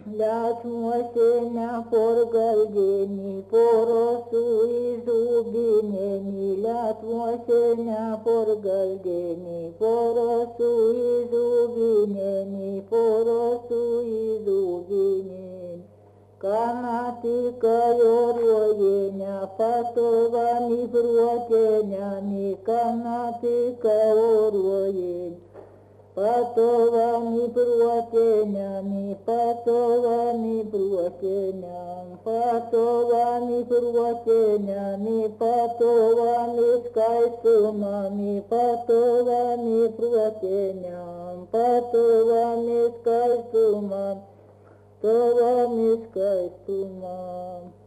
Ляцмосеня поргалгени, поросуи зубинени, Ляцмосеня поргалгени, поросуи зубинени, поросуи зубинени. Канатика йорвоеня, патовани вротенями, канатика йорвоеня. Патовани пруатенями, патовани пруатеням, патовани пруатенями, патовани скайстумами, патовани пруатеням, патовани скайстумам, патовани скайстумам.